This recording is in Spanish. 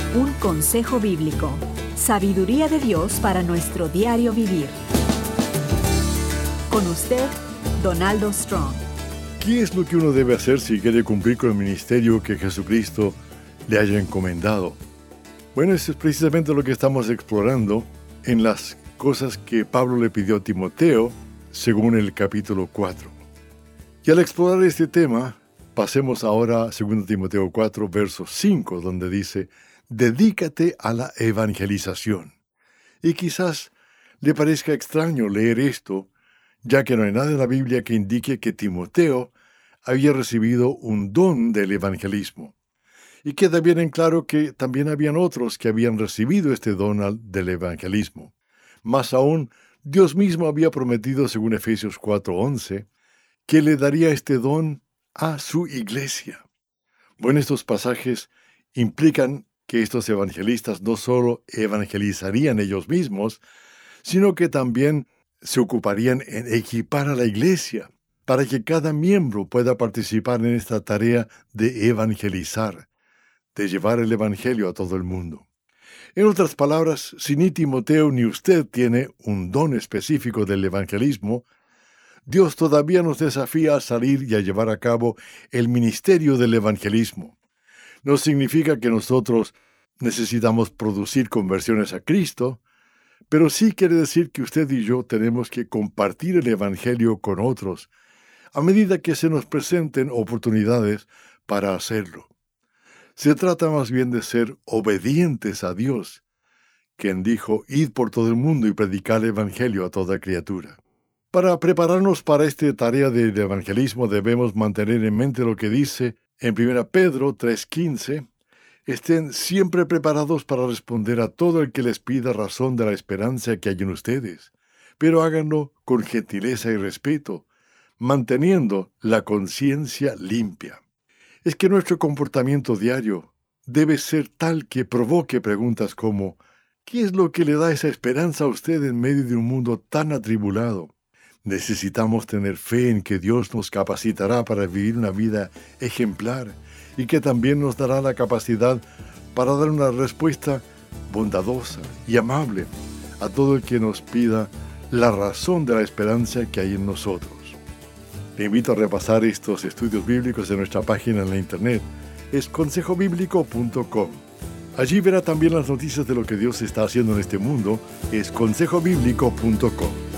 Un consejo bíblico. Sabiduría de Dios para nuestro diario vivir. Con usted, Donaldo Strong. ¿Qué es lo que uno debe hacer si quiere cumplir con el ministerio que Jesucristo le haya encomendado? Bueno, eso es precisamente lo que estamos explorando en las cosas que Pablo le pidió a Timoteo, según el capítulo 4. Y al explorar este tema, pasemos ahora a 2 Timoteo 4, verso 5, donde dice: dedícate a la evangelización. Y quizás le parezca extraño leer esto, ya que no hay nada en la Biblia que indique que Timoteo había recibido un don del evangelismo. Y queda bien en claro que también habían otros que habían recibido este don del evangelismo. Más aún, Dios mismo había prometido, según Efesios 4:11, que le daría este don a su iglesia. Bueno, estos pasajes implican que estos evangelistas no solo evangelizarían ellos mismos, sino que también se ocuparían en equipar a la iglesia para que cada miembro pueda participar en esta tarea de evangelizar, de llevar el evangelio a todo el mundo. En otras palabras, si ni Timoteo ni usted tiene un don específico del evangelismo, Dios todavía nos desafía a salir y a llevar a cabo el ministerio del evangelismo. No significa que nosotros necesitamos producir conversiones a Cristo, pero sí quiere decir que usted y yo tenemos que compartir el evangelio con otros, a medida que se nos presenten oportunidades para hacerlo. Se trata más bien de ser obedientes a Dios, quien dijo: id por todo el mundo y predicad el evangelio a toda criatura. Para prepararnos para esta tarea del evangelismo debemos mantener en mente lo que dice en 1 Pedro 3:15, estén siempre preparados para responder a todo el que les pida razón de la esperanza que hay en ustedes, pero háganlo con gentileza y respeto, manteniendo la conciencia limpia. Es que nuestro comportamiento diario debe ser tal que provoque preguntas como: ¿qué es lo que le da esa esperanza a usted en medio de un mundo tan atribulado? Necesitamos tener fe en que Dios nos capacitará para vivir una vida ejemplar y que también nos dará la capacidad para dar una respuesta bondadosa y amable a todo el que nos pida la razón de la esperanza que hay en nosotros. Le invito a repasar estos estudios bíblicos en nuestra página en la internet, es consejobiblico.com. Allí verá también las noticias de lo que Dios está haciendo en este mundo, es consejobiblico.com.